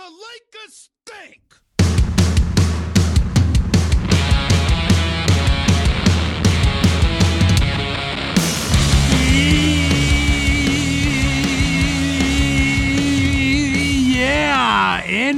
The Lakers stink! Yeah,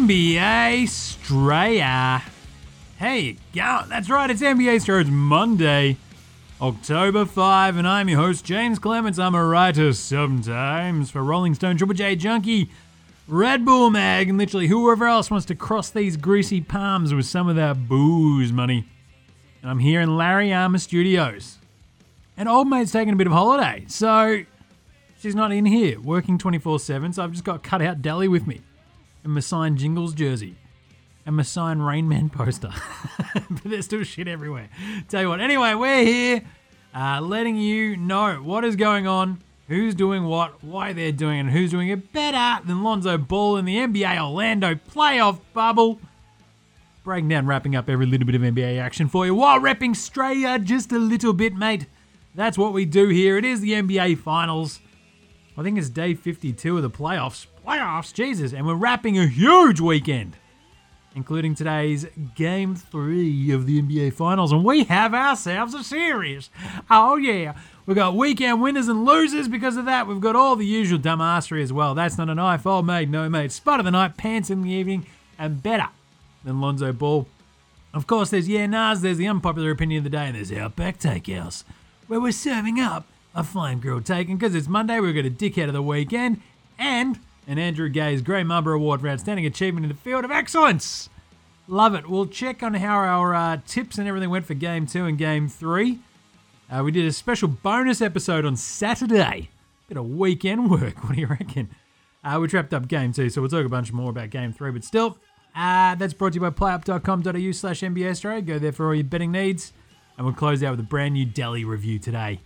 NBA Straya. Hey, yeah, that's right, it's NBA Straya. It's Monday, October 5, and I'm your host, James Clements. I'm a writer sometimes for Rolling Stone, Triple J Junkie, Red Bull Mag, and literally whoever else wants to cross these greasy palms with some of that booze money. And I'm here in Larry Armour Studios. And old mate's taking a bit of holiday, so she's not in here working 24/7, so I've just got cut out deli with me and my signed Jingles jersey and my signed Rain Man poster. But there's still shit everywhere. Tell you what, anyway, we're here letting you know what is going on, who's doing what, why they're doing it, and who's doing it better than Lonzo Ball in the NBA Orlando playoff bubble. Breaking down, wrapping up every little bit of NBA action for you while repping Straya just a little bit, mate. That's what we do here. It is the NBA Finals. I think it's day 52 of the playoffs. Playoffs, Jesus. And we're wrapping a huge weekend, including today's Game 3 of the NBA Finals. And we have ourselves a series. Oh, yeah. We've got weekend winners and losers. Because of that, we've got all the usual dumbassery as well. That's not a knife. Old mate, no mate. Spot of the night, pants in the evening, and better than Lonzo Ball. Of course, there's yeah, nahs, there's the unpopular opinion of the day, and there's Outback Takehouse, where we're serving up a flame grilled take. And because it's Monday, we've got a dickhead of the weekend and an Andrew Gaze Grey Mumber Award for Outstanding Achievement in the Field of Excellence. Love it. We'll check on how our tips and everything went for Game 2 and Game 3. We did a special bonus episode on Saturday. Bit of weekend work. What do you reckon? We wrapped up Game 2, so we'll talk a bunch more about Game 3. But still, that's brought to you by playup.com.au/NBA Australia. Go there for all your betting needs. And we'll close out with a brand new Delhi review today.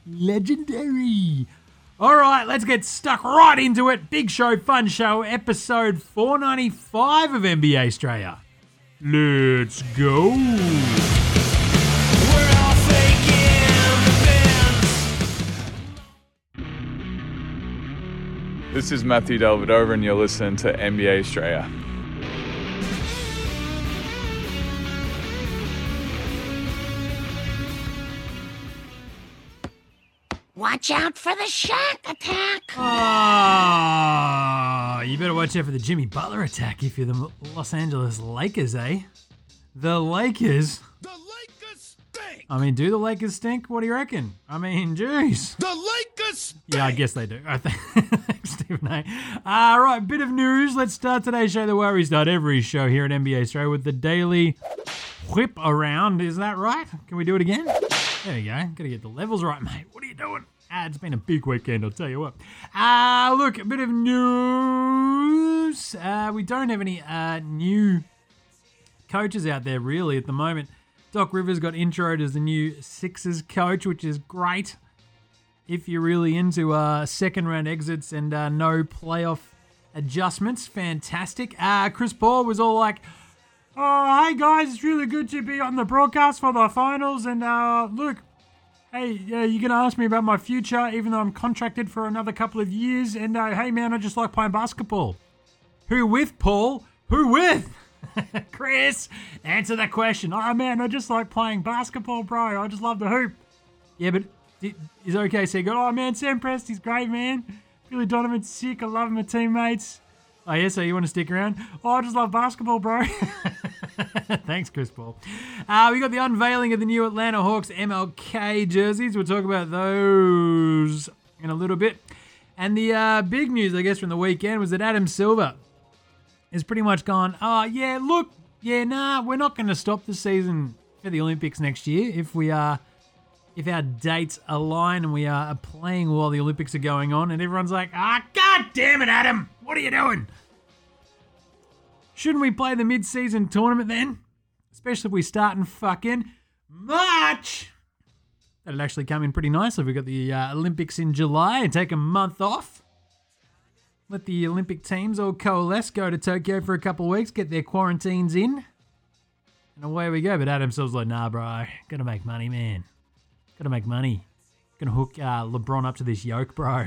Legendary. All right, let's get stuck right into it. Big show, fun show, episode 495 of NBA Australia. Let's go. We're all faking the bends. This is Matthew Delvedova, and you're listening to NBA Australia. Watch out for the Shaq attack. Oh, you better watch out for the Jimmy Butler attack if you're the Los Angeles Lakers, eh? The Lakers? The Lakers stink! I mean, do the Lakers stink? What do you reckon? I mean, jeez. The Lakers stink! Yeah, I guess they do. Thanks, Stephen A. All right, bit of news. Let's start today's show the way we start every show here at NBA Australia with the daily whip around. Is that right? Can we do it again? There you go. Got to get the levels right, mate. What are you doing? It's been a big weekend, I'll tell you what. Look, a bit of news. We don't have any new coaches out there, really, at the moment. Doc Rivers got introed as the new Sixers coach, which is great. If you're really into second-round exits and no playoff adjustments, fantastic. Chris Paul was all like, oh, hey, guys, it's really good to be on the broadcast for the finals. And look, hey, you're going to ask me about my future, even though I'm contracted for another couple of years. And hey, man, I just like playing basketball. Who with, Paul? Who with? Chris, answer that question. Oh, man, I just like playing basketball, bro. I just love the hoop. Yeah, but is OKC good? Oh, man, Sam Presti's great, man. Billy Donovan's sick. I love my teammates. Oh, yeah, so you want to stick around? Oh, I just love basketball, bro. Thanks, Chris Paul. We got the unveiling of the new Atlanta Hawks MLK jerseys. We'll talk about those in a little bit. And the big news, I guess, from the weekend was that Adam Silver is pretty much gone, oh, yeah, look, yeah, nah, we're not going to stop the season for the Olympics next year if our dates align and we are playing while the Olympics are going on. And everyone's like, God damn it, Adam, what are you doing? Shouldn't we play the mid-season tournament then? Especially if we start in fucking March. That'd actually come in pretty nicely. We've got the Olympics in July and take a month off. Let the Olympic teams all coalesce, go to Tokyo for a couple of weeks, get their quarantines in, and away we go. But Adam Silver's like, nah, bro, gotta make money, man. Gotta make money. Gonna hook LeBron up to this yoke, bro.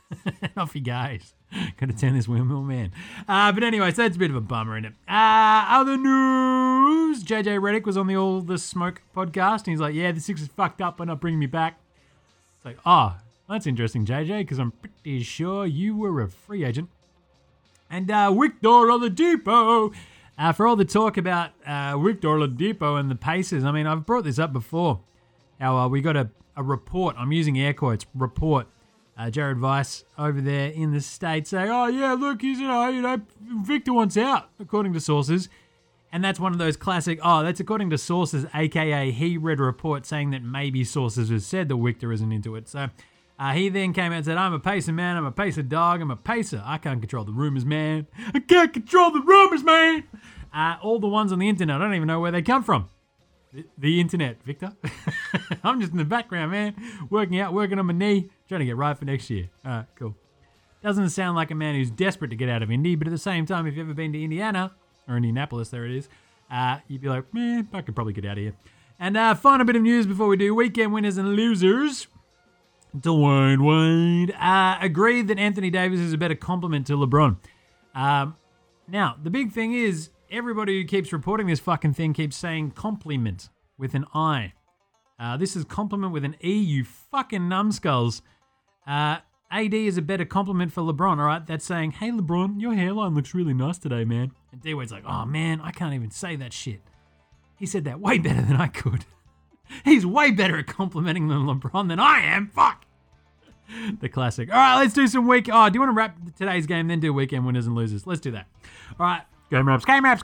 Off he goes. Got to turn this windmill, man. But anyway, so that's a bit of a bummer, isn't it? Other news. JJ Redick was on the All the Smoke podcast, and he's like, yeah, the Sixers fucked up by not bringing me back. It's like, oh, that's interesting, JJ, because I'm pretty sure you were a free agent. And Victor Oladipo, for all the talk about Victor Oladipo and the Pacers, I mean, I've brought this up before, how we got a report, I'm using air quotes, report, Jared Weiss over there in the States saying, oh, yeah, look, he's, Victor wants out, according to sources. And that's one of those classic, that's according to sources, a.k.a. he read a report saying that maybe sources have said that Victor isn't into it. So he then came out and said, I'm a Pacer, man. I'm a Pacer dog. I'm a Pacer. I can't control the rumors, man. I can't control the rumors, man. All the ones on the internet, I don't even know where they come from. The internet, Victor. I'm just in the background, man. Working on my knee, trying to get right for next year. All right, cool. Doesn't sound like a man who's desperate to get out of Indy, but at the same time, if you've ever been to Indiana, or Indianapolis, there it is, you'd be like, man, I could probably get out of here. And final bit of news before we do weekend winners and losers. Dwayne Wade agreed that Anthony Davis is a better compliment to LeBron. Now, the big thing is, everybody who keeps reporting this fucking thing keeps saying compliment with an I. This is compliment with an E, you fucking numbskulls. AD is a better compliment for LeBron, all right? That's saying, hey, LeBron, your hairline looks really nice today, man. And D-Wade's like, oh, man, I can't even say that shit. He said that way better than I could. He's way better at complimenting than LeBron than I am. Fuck. The classic. All right, let's do some do you want to wrap today's game, then do weekend winners and losers? Let's do that. All right. Game wraps.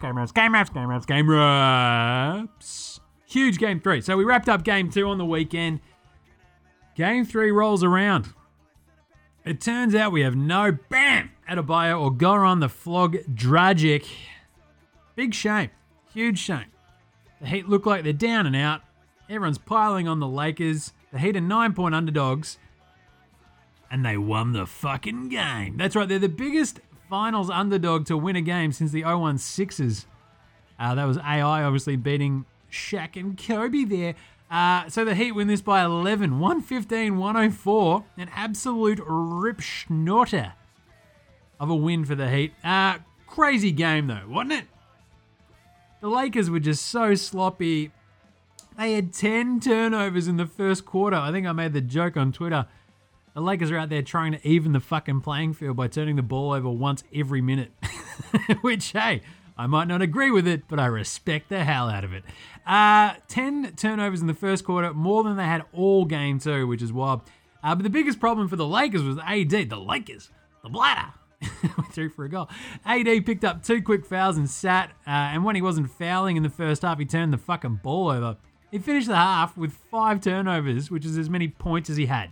Huge game 3. So we wrapped up game 2 on the weekend. Game 3 rolls around. It turns out we have no Adebayo or Goran the Flog Dragic. Big shame. Huge shame. The Heat look like they're down and out. Everyone's piling on the Lakers. The Heat are 9-point underdogs. And they won the fucking game. That's right, they're the biggest finals underdog to win a game since the 0-1 Sixers. That was AI obviously beating Shaq and Kobe there. So the Heat win this by 11, 115-104. An absolute rip schnorter of a win for the Heat. Crazy game though, wasn't it? The Lakers were just so sloppy. They had 10 turnovers in the first quarter. I think I made the joke on Twitter. The Lakers are out there trying to even the fucking playing field by turning the ball over once every minute. Which, hey, I might not agree with it, but I respect the hell out of it. 10 turnovers in the first quarter, more than they had all game 2, which is wild. But the biggest problem for the Lakers was AD. The Lakers, the bladder. Went through for a goal. AD picked up 2 quick fouls and sat. And when he wasn't fouling in the first half, he turned the fucking ball over. He finished the half with 5 turnovers, which is as many points as he had.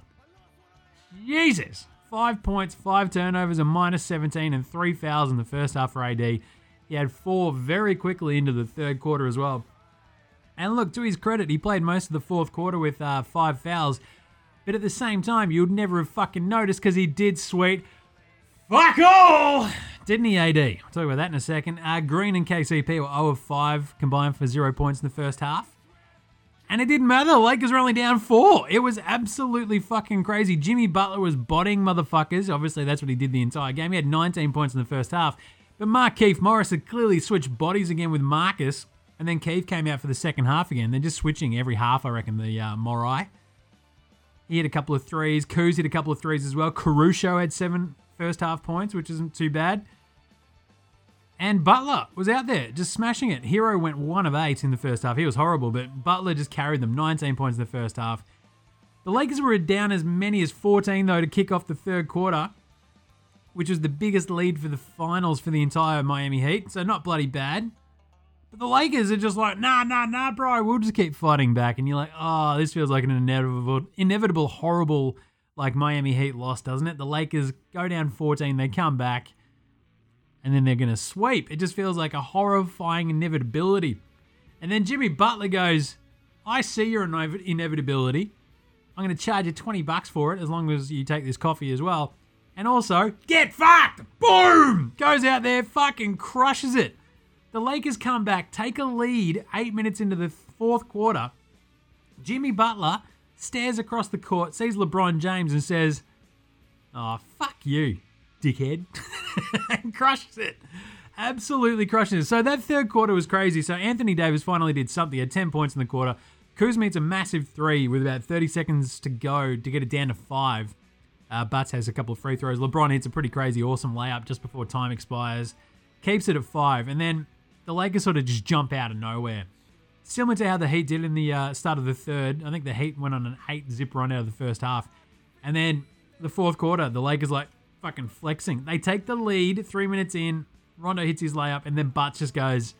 Jesus. 5 points, 5 turnovers, a minus 17 and 3 fouls in the first half for AD. He had 4 very quickly into the third quarter as well. And look, to his credit, he played most of the fourth quarter with 5 fouls. But at the same time, you'd never have fucking noticed because he did sweet fuck all, didn't he, AD? I'll talk about that in a second. Green and KCP were 0 of 5 combined for 0 points in the first half. And it didn't matter. The Lakers were only down 4. It was absolutely fucking crazy. Jimmy Butler was botting motherfuckers. Obviously, that's what he did the entire game. He had 19 points in the first half. But Markieff Morris had clearly switched bodies again with Marcus. And then Keith came out for the second half again. They're just switching every half, I reckon, the Morai. He hit a couple of threes. Kuz hit a couple of threes as well. Caruso had 7 first half points, which isn't too bad. And Butler was out there just smashing it. Hero went 1 of 8 in the first half. He was horrible, but Butler just carried them. 19 points in the first half. The Lakers were down as many as 14, though, to kick off the third quarter, which was the biggest lead for the finals for the entire Miami Heat. So not bloody bad. But the Lakers are just like, nah, bro. We'll just keep fighting back. And you're like, oh, this feels like an inevitable, horrible, like Miami Heat loss, doesn't it? The Lakers go down 14. They come back. And then they're going to sweep. It just feels like a horrifying inevitability. And then Jimmy Butler goes, I see your inevitability. I'm going to charge you $20 for it as long as you take this coffee as well. And also, get fucked! Boom! Goes out there, fucking crushes it. The Lakers come back, take a lead 8 minutes into the fourth quarter. Jimmy Butler stares across the court, sees LeBron James and says, Oh, fuck you, dickhead. And crushed it. Absolutely crushed it. So that third quarter was crazy. So Anthony Davis finally did something. He had 10 points in the quarter. Kuzma hits a massive three with about 30 seconds to go to get it down to 5. Butts has a couple of free throws. LeBron hits a pretty crazy, awesome layup just before time expires. Keeps it at 5. And then the Lakers sort of just jump out of nowhere. Similar to how the Heat did in the start of the third. I think the Heat went on an 8-zip run out of the first half. And then the fourth quarter, the Lakers like fucking flexing. They take the lead 3 minutes in. Rondo hits his layup. And then Butts just goes,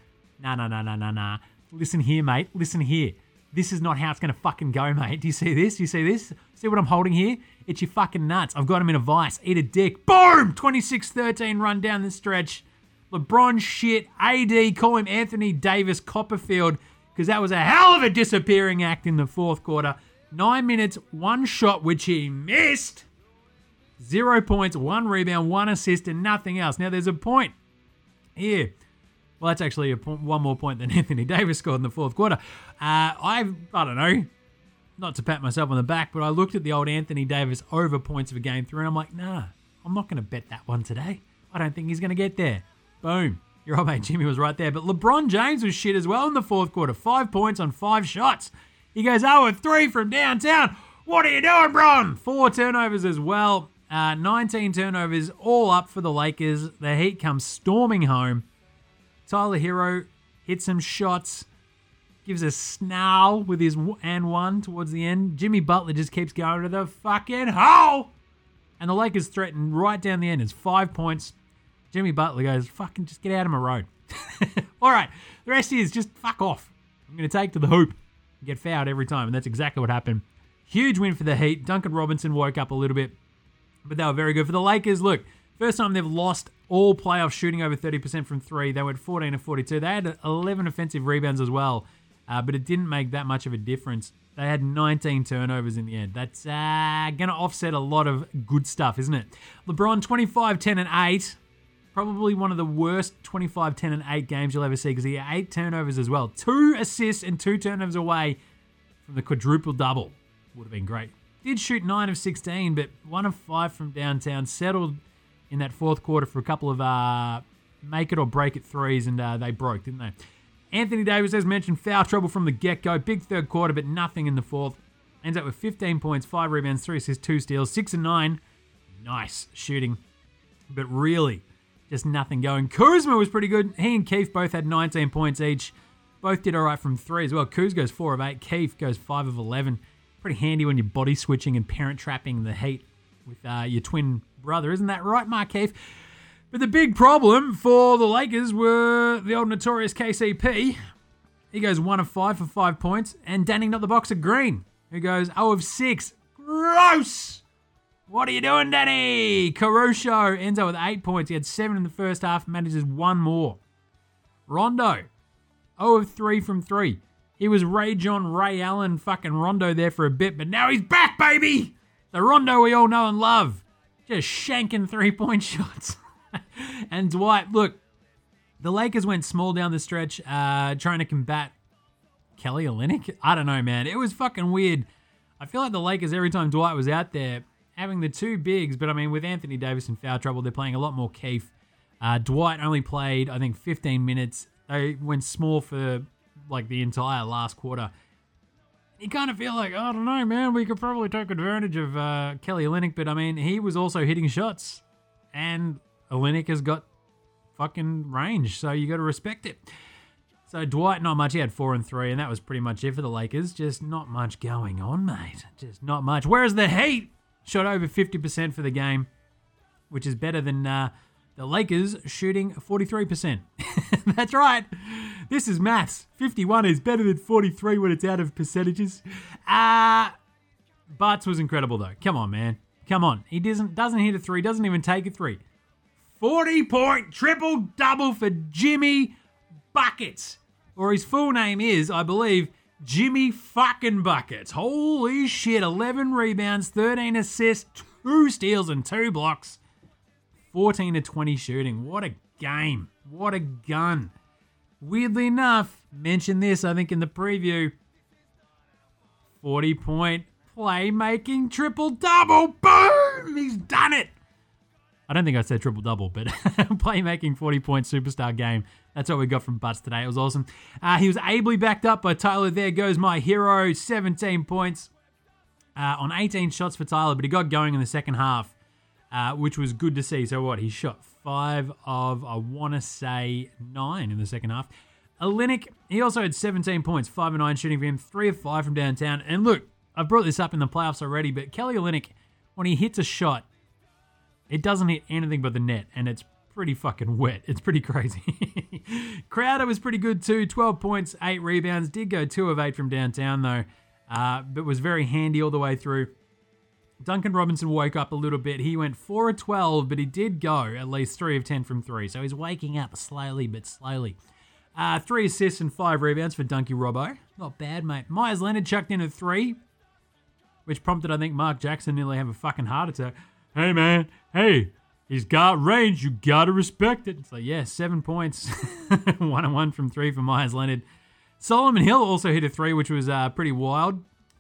nah. Listen here, mate. Listen here. This is not how it's going to fucking go, mate. Do you see this? Do you see this? See what I'm holding here? It's your fucking nuts. I've got him in a vice. Eat a dick. Boom! 26-13 run down the stretch. LeBron shit. AD, call him Anthony Davis Copperfield, because that was a hell of a disappearing act in the fourth quarter. 9 minutes, 1 shot, which he missed. 0 points, 1 rebound, 1 assist, and nothing else. Now, there's a point here. Well, that's actually one more point than Anthony Davis scored in the fourth quarter. I don't know, not to pat myself on the back, but I looked at the old Anthony Davis over points of a game 3, and I'm like, nah, I'm not going to bet that one today. I don't think he's going to get there. Boom. Your old mate Jimmy was right there. But LeBron James was shit as well in the fourth quarter. 5 points on 5 shots. He goes 0-3 from downtown. What are you doing, Bron? 4 turnovers as well. 19 turnovers all up for the Lakers. The Heat come storming home. Tyler Hero hits some shots. Gives a snarl with his and one towards the end. Jimmy Butler just keeps going to the fucking hole. And the Lakers threaten right down the end. It's 5 points. Jimmy Butler goes, fucking just get out of my road. All right. The rest is just fuck off. I'm going to take to the hoop and get fouled every time. And that's exactly what happened. Huge win for the Heat. Duncan Robinson woke up a little bit. But they were very good. For the Lakers, look, first time they've lost all playoff shooting over 30% from 3. They went 14-42. They had 11 offensive rebounds as well. But it didn't make that much of a difference. They had 19 turnovers in the end. That's going to offset a lot of good stuff, isn't it? LeBron, 25, 10, and 8. Probably one of the worst 25, 10, and 8 games you'll ever see, because he had 8 turnovers as well. 2 assists and 2 turnovers away from the quadruple-double. Would have been great. Did shoot 9 of 16, but 1 of 5 from downtown. Settled in that fourth quarter for a couple of make it or break it threes, and they broke, didn't they? Anthony Davis, as mentioned, foul trouble from the get-go. Big third quarter, but nothing in the fourth. Ends up with 15 points, 5 rebounds, 3 assists, 2 steals, 6 and 9. Nice shooting, but really just nothing going. Kuzma was pretty good. He and Keith both had 19 points each. Both did all right from 3 as well. Kuz goes 4 of 8. Keith goes 5 of 11. Pretty handy when you're body switching and parent trapping the Heat with your twin brother. Isn't that right, Mark Keith? But the big problem for the Lakers were the old notorious KCP. He goes 1 of 5 for 5 points. And Danny Not the Boxer Green, who goes 0 of 6. Gross! What are you doing, Danny? Caruso ends up with 8 points. He had 7 in the first half, manages 1 more. Rondo, 0 of 3 from 3. He was Ray Allen fucking Rondo there for a bit, but now he's back, baby! The Rondo we all know and love. Just shanking 3-point shots. And Dwight, look, the Lakers went small down the stretch, trying to combat Kelly Olynyk. I don't know, man. It was fucking weird. I feel like the Lakers, every time Dwight was out there, having the 2 bigs, but I mean, with Anthony Davis in foul trouble, they're playing a lot more Keith. Dwight only played, I think, 15 minutes. They went small for like the entire last quarter. You kind of feel like, I don't know, man, we could probably take advantage of Kelly Olynyk, but I mean, he was also hitting shots, and Olynyk has got fucking range, so you got to respect it. So Dwight, not much. He had 4 and 3, and that was pretty much it for the Lakers. Just not much going on, mate. Just not much. Whereas the Heat shot over 50% for the game, which is better than the Lakers shooting 43%. That's right. This is maths. 51 is better than 43 when it's out of percentages. Butts was incredible, though. Come on, man. Come on. He doesn't hit a 3, doesn't even take a 3. 40-point triple-double for Jimmy Buckets. Or his full name is, I believe, Jimmy fucking Buckets. Holy shit. 11 rebounds, 13 assists, 2 steals, and 2 blocks. 14 to 20 shooting. What a game. What a gun. Weirdly enough, mentioned this, I think, in the preview. 40-point playmaking triple-double. Boom! boom, he's done it. I don't think I said triple-double, but playmaking 40-point superstar game. That's what we got from Butts today. It was awesome. He was ably backed up by Tyler. There goes my hero, 17 points on 18 shots for Tyler, but he got going in the second half, which was good to see. So what? He shot 5 of, I want to say, 9 in the second half. Olynyk, he also had 17 points, 5 of 9 shooting for him, 3 of 5 from downtown. And look, I've brought this up in the playoffs already, but Kelly Olynyk, when he hits a shot, it doesn't hit anything but the net, and it's pretty fucking wet. It's pretty crazy. Crowder was pretty good too, 12 points, 8 rebounds. Did go 2 of 8 from downtown though, but was very handy all the way through. Duncan Robinson woke up a little bit. He went 4 of 12, but he did go at least 3 of 10 from 3. So he's waking up slowly but slowly. 3 assists and 5 rebounds for Dunky Robbo. Not bad, mate. Myers Leonard chucked in a 3, which prompted, I think, Mark Jackson nearly have a fucking heart attack. Hey, man. Hey, he's got range. You got to respect it. It's like, yeah, 7 points. 1 and 1 from 3 for Myers Leonard. Solomon Hill also hit a 3, which was pretty wild.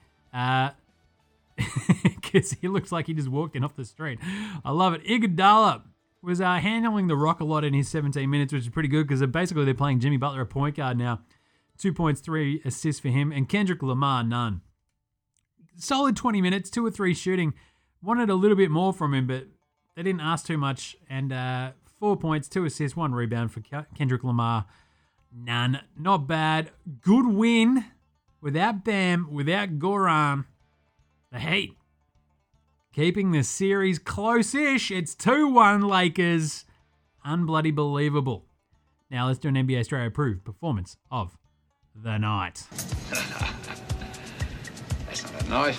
Because he looks like he just walked in off the street. I love it. Iguodala was handling the rock a lot in his 17 minutes, which is pretty good because basically they're playing Jimmy Butler at point guard now. 2 points, 3 assists for him. And Kendrick Lamar, none. Solid 20 minutes, 2 or 3 shooting. Wanted a little bit more from him, but they didn't ask too much. And 4 points, 2 assists, 1 rebound for Kendrick Lamar. None. Not bad. Good win without Bam, without Goran. The Heat keeping the series close-ish. It's 2-1 Lakers. Unbloody believable. Now let's do an NBA Australia approved performance of the night. That's not a knife.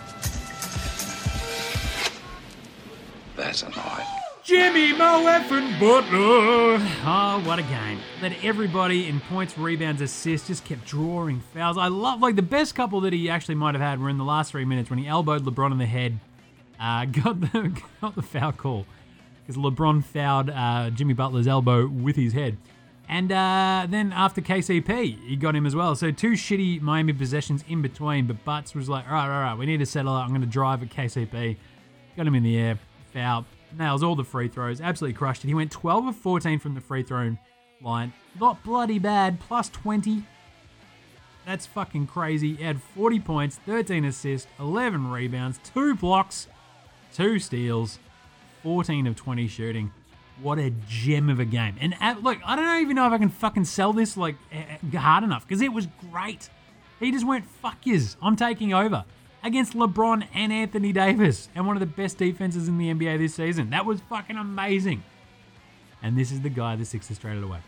That's a knife. Jimmy Mo effing Butler. Oh, what a game. Led everybody in points, rebounds, assists, just kept drawing fouls. I love, like, the best couple that he actually might have had were in the last 3 minutes when he elbowed LeBron in the head. Got the foul call because LeBron fouled Jimmy Butler's elbow with his head. And then after KCP, he got him as well. So 2 shitty Miami possessions in between, but Butts was like, all right, we need to settle it. I'm going to drive at KCP. Got him in the air, foul. Nails all the free throws. Absolutely crushed it. He went 12 of 14 from the free throw line. Not bloody bad. Plus 20. That's fucking crazy. He had 40 points, 13 assists, 11 rebounds, 2 blocks, 2 steals, 14 of 20 shooting. What a gem of a game. And look, I don't even know if I can fucking sell this like hard enough because it was great. He just went, fuck yous. I'm taking over. Against LeBron and Anthony Davis and one of the best defenses in the NBA this season. That was fucking amazing. And this is the guy that sixed Australia away.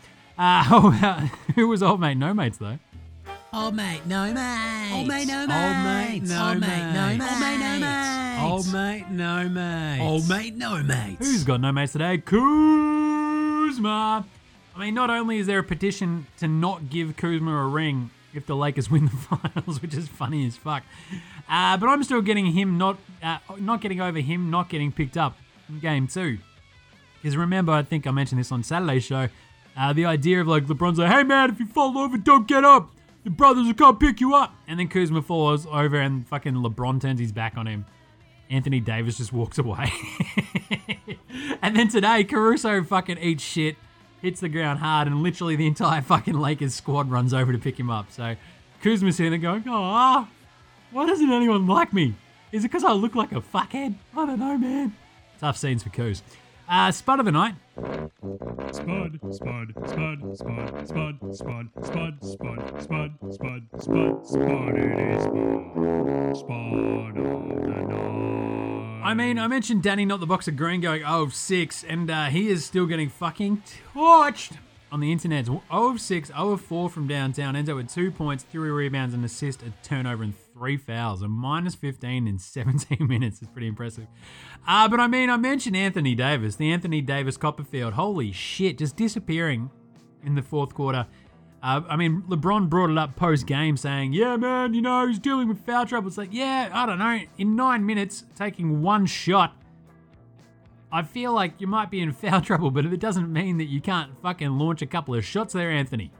Who was Old Mate No Mates, though? Old Mate No Mates. Old Mate No Mates. Old Mate No Mates. Old Mate No Mates. Old Mate No Mates. Old Mate No Mates. Who's got no mates today? Kuzma. I mean, not only is there a petition to not give Kuzma a ring if the Lakers win the finals, which is funny as fuck. But I'm still getting him not getting over him not getting picked up in game 2. Because remember, I think I mentioned this on Saturday's show, the idea of like LeBron's like, hey man, if you fall over, don't get up. Your brothers will come pick you up. And then Kuzma falls over and fucking LeBron turns his back on him. Anthony Davis just walks away. And then today, Caruso fucking eats shit, hits the ground hard, and literally the entire fucking Lakers squad runs over to pick him up. So Kuzma's sitting there going, why doesn't anyone like me? Is it because I look like a fuckhead? I don't know, man. Tough scenes for Kuz. Spud of the night. Spud of the night. I mean, I mentioned Danny Not the Boxer Green going 0 of 6, and he is still getting fucking torched on the internet. 0 of 6, 0 of 4 from downtown. Ends up with 2 points, 3 rebounds, an assist, a turnover, and 3 fouls. A minus 15 in 17 minutes is pretty impressive. But I mean, I mentioned Anthony Davis, the Anthony Davis Copperfield. Holy shit, just disappearing in the fourth quarter. I mean, LeBron brought it up post-game saying, yeah, man, you know, he's dealing with foul trouble. It's like, yeah, I don't know. In 9 minutes, taking one shot, I feel like you might be in foul trouble, but it doesn't mean that you can't fucking launch a couple of shots there, Anthony.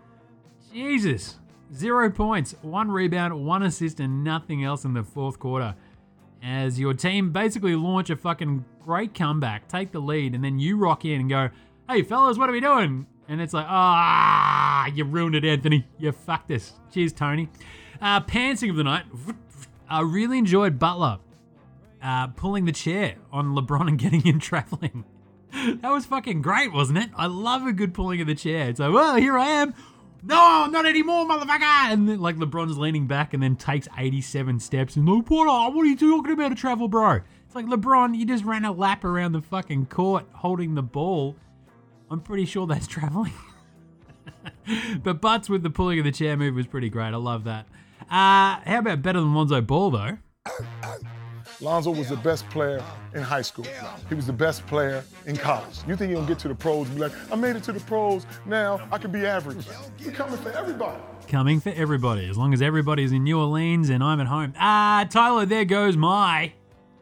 Jesus. 0 points, 1 rebound, 1 assist, and nothing else in the fourth quarter. as your team basically launch a fucking great comeback, take the lead, and then you rock in and go, hey, fellas, what are we doing? And it's like, you ruined it, Anthony. You fucked us. Cheers, Tony. Pantsing of the night. I really enjoyed Butler pulling the chair on LeBron and getting him traveling. That was fucking great, wasn't it? I love a good pulling of the chair. It's like, well, here I am. No, not anymore, motherfucker. And then, like, LeBron's leaning back and then takes 87 steps and like, what are you talking about, a travel, bro? It's like, LeBron, you just ran a lap around the fucking court holding the ball. I'm pretty sure that's traveling. But Butts with the pulling of the chair move was pretty great. I love that. How about better than Lonzo Ball, though? Lonzo was the best player in high school. He was the best player in college. You think he'll get to the pros and be like, I made it to the pros, now I can be average. He's coming for everybody. Coming for everybody, as long as everybody's in New Orleans and I'm at home. Tyler, there goes my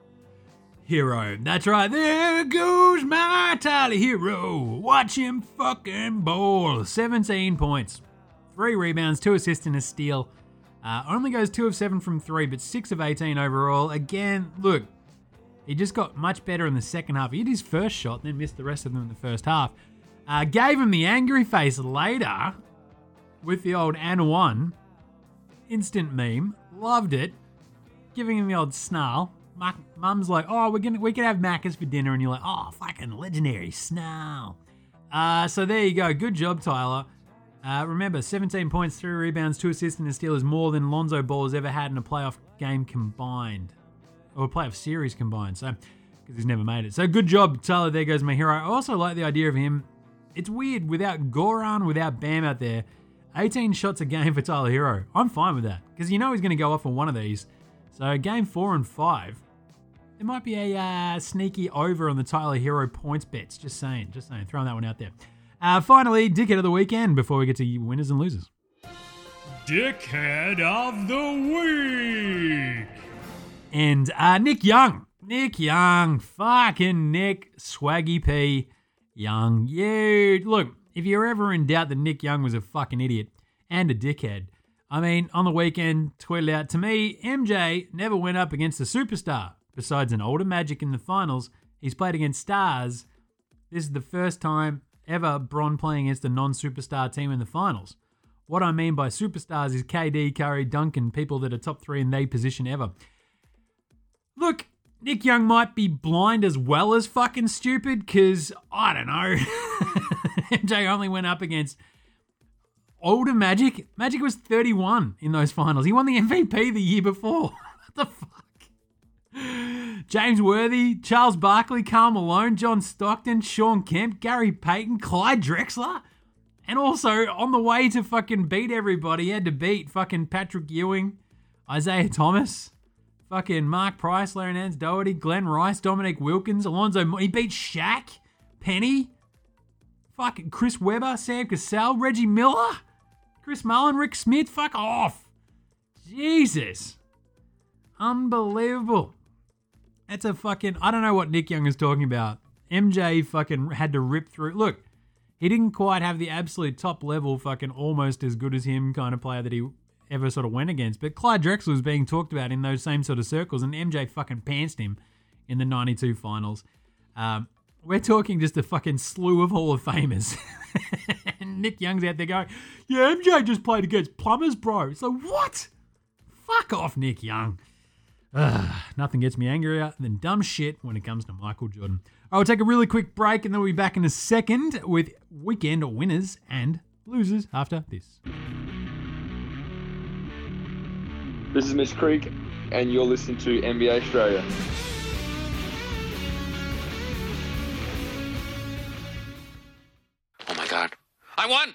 hero. That's right, there goes my Tyler hero. Watch him fucking ball. 17 points, 3 rebounds, 2 assists and a steal. Only goes 2 of 7 from 3, but 6 of 18 overall. Again, look, he just got much better in the second half. He hit his first shot, then missed the rest of them in the first half. Gave him the angry face later with the old and one. Instant meme. Loved it. Giving him the old snarl. Mum's like, oh, we can have Macca's for dinner. And you're like, oh, fucking legendary snarl. So there you go. Good job, Tyler. Remember, 17 points, 3 rebounds, 2 assists and a steal is more than Lonzo Ball has ever had in a playoff game combined. Or a playoff series combined, so because he's never made it. So good job, Tyler. There goes my hero. I also like the idea of him. It's weird, without Goran, without Bam out there, 18 shots a game for Tyler Hero. I'm fine with that, because you know he's going to go off on one of these. So game 4 and 5, there might be a sneaky over on the Tyler Hero points bets. Just saying, throwing that one out there. Finally, Dickhead of the Weekend before we get to winners and losers. Dickhead of the Week. And Nick Young, fucking Nick Swaggy P Young. Yeah, look, if you're ever in doubt that Nick Young was a fucking idiot and a dickhead, I mean, on the weekend, tweeted out, to me, MJ never went up against a superstar. Besides an older Magic in the finals, he's played against stars. This is the first time ever Bron playing against a non-superstar team in the finals. What I mean by superstars is KD, Curry, Duncan, people that are top 3 in their position ever. Look, Nick Young might be blind as well as fucking stupid because, I don't know, MJ only went up against older Magic. Magic was 31 in those finals. He won the MVP the year before. What the fuck? James Worthy, Charles Barkley, Karl Malone, John Stockton, Sean Kemp, Gary Payton, Clyde Drexler. And also, on the way to fucking beat everybody, he had to beat fucking Patrick Ewing, Isaiah Thomas, fucking Mark Price, Larry Nance Doherty, Glenn Rice, Dominic Wilkins, Alonzo. He beat Shaq, Penny, fucking Chris Webber, Sam Cassell, Reggie Miller, Chris Mullin, Rick Smith. Fuck off. Jesus. Unbelievable. That's a fucking... I don't know what Nick Young is talking about. MJ fucking had to rip through... Look, he didn't quite have the absolute top level fucking almost as good as him kind of player that he ever sort of went against. But Clyde Drexler was being talked about in those same sort of circles, and MJ fucking pantsed him in the 92 finals. We're talking just a fucking slew of Hall of Famers. And Nick Young's out there going, yeah, MJ just played against plumbers, bro. So what? Fuck off, Nick Young. Nothing gets me angrier than dumb shit when it comes to Michael Jordan. I'll take a really quick break and then we'll be back in a second with weekend winners and losers after this. This is Mitch Creek, and you're listening to NBA Australia. Oh my God. I won!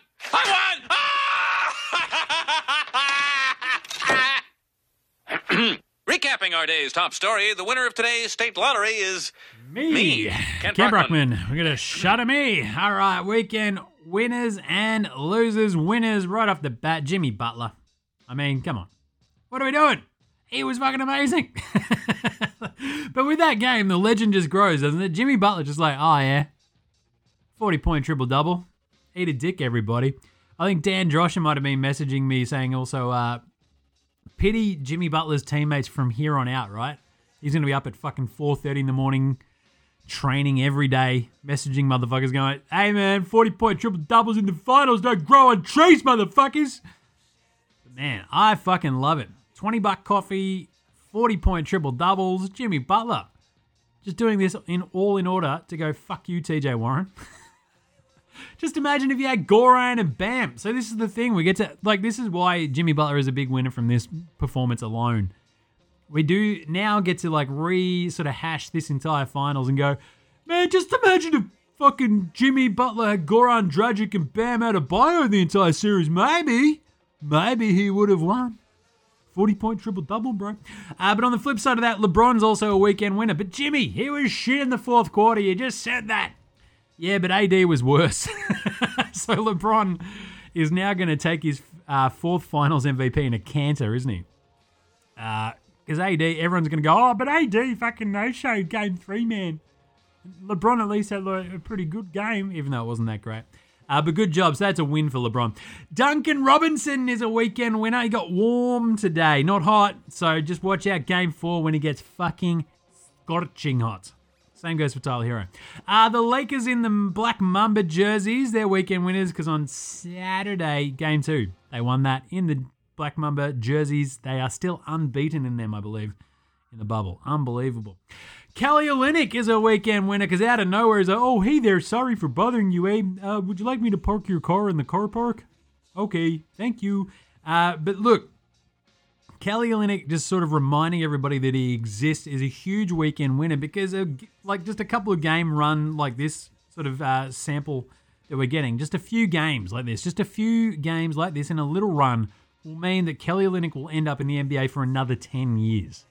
Recapping our day's top story, the winner of today's state lottery is me. Kent Brockman. We're going to shut at me. All right, weekend winners and losers. Winners right off the bat, Jimmy Butler. I mean, come on. What are we doing? He was fucking amazing. But with that game, the legend just grows, doesn't it? Jimmy Butler just like, oh yeah, 40-point triple-double. Eat a dick, everybody. I think Dan Drosher might have been messaging me saying also, pity Jimmy Butler's teammates from here on out, right? He's going to be up at fucking 4:30 in the morning, training every day, messaging motherfuckers going, hey man, 40-point triple doubles in the finals don't grow on trees, motherfuckers. But man, I fucking love it. $20 coffee, 40-point triple doubles, Jimmy Butler. Just doing this in order to go, fuck you, TJ Warren. Just imagine if you had Goran and Bam. So this is the thing. We get to, this is why Jimmy Butler is a big winner from this performance alone. We do now get to, sort of hash this entire finals and go, man, just imagine if fucking Jimmy Butler had Goran Dragic and Bam Adebayo the entire series. Maybe he would have won. 40-point triple-double, bro. But on the flip side of that, LeBron's also a weekend winner. But Jimmy, he was shit in the fourth quarter. You just said that. Yeah, but AD was worse. So LeBron is now going to take his fourth finals MVP in a canter, isn't he? Because AD, everyone's going to go, oh, but AD fucking no-showed game 3, man. LeBron at least had a pretty good game, even though it wasn't that great. But good job. So that's a win for LeBron. Duncan Robinson is a weekend winner. He got warm today, not hot. So just watch out game 4 when he gets fucking scorching hot. Same goes for Tyler Hero. The Lakers in the Black Mamba jerseys, they're weekend winners because on Saturday, game 2, they won that in the Black Mamba jerseys. They are still unbeaten in them, I believe, in the bubble. Unbelievable. Kelly Olynyk is a weekend winner because out of nowhere he's like, oh, hey there, sorry for bothering you, Abe. Would you like me to park your car in the car park? Okay, thank you. But look, Kelly Olynyk just sort of reminding everybody that he exists is a huge weekend winner because just a couple of game run like this sort of sample that we're getting, just a few games like this, in a little run will mean that Kelly Olynyk will end up in the NBA for another 10 years.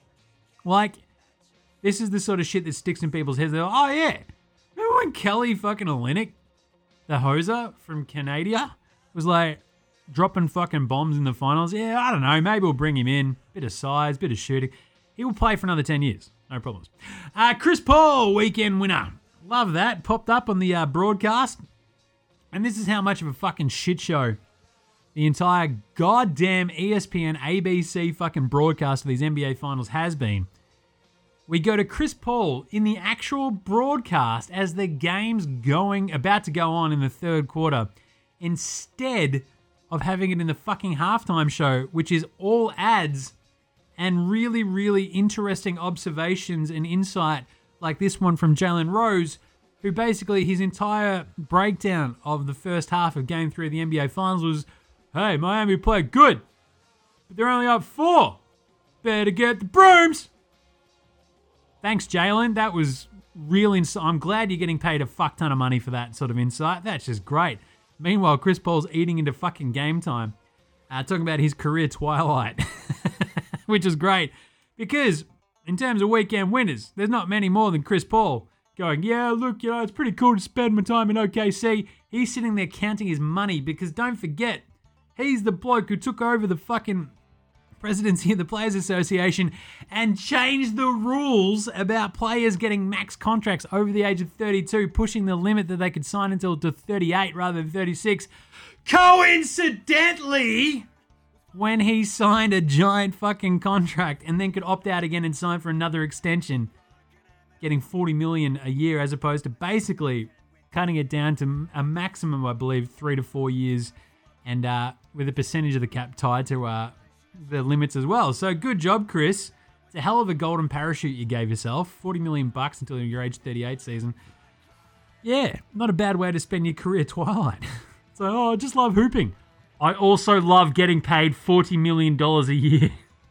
This is the sort of shit that sticks in people's heads. They're like, oh, yeah. Remember when Kelly fucking Olynyk, the hoser from Canada, was dropping fucking bombs in the finals? Yeah, I don't know. Maybe we'll bring him in. Bit of size, bit of shooting. He will play for another 10 years. No problems. Chris Paul, weekend winner. Love that. Popped up on the broadcast. And this is how much of a fucking shit show the entire goddamn ESPN, ABC fucking broadcast of these NBA finals has been. We go to Chris Paul in the actual broadcast as the game's about to go on in the third quarter, instead of having it in the fucking halftime show, which is all ads and really, really interesting observations and insight like this one from Jalen Rose, who basically his entire breakdown of the first half of Game 3 of the NBA Finals was, hey, Miami played good, but they're only up 4. Better get the brooms. Thanks, Jalen. That was real insight. I'm glad you're getting paid a fuck ton of money for that sort of insight. That's just great. Meanwhile, Chris Paul's eating into fucking game time, talking about his career twilight, which is great. Because in terms of weekend winners, there's not many more than Chris Paul going, yeah, look, it's pretty cool to spend my time in OKC. He's sitting there counting his money because don't forget, he's the bloke who took over the fucking presidency of the Players Association and changed the rules about players getting max contracts over the age of 32, pushing the limit that they could sign until to 38 rather than 36. Coincidentally, when he signed a giant fucking contract and then could opt out again and sign for another extension, getting $40 million a year as opposed to basically cutting it down to a maximum, I believe, 3 to 4 years, and with a percentage of the cap tied to the limits as well. So good job, Chris. It's a hell of a golden parachute you gave yourself. $40 million until your age 38 season. Yeah, not a bad way to spend your career twilight. So, I just love hooping. I also love getting paid $40 million a year.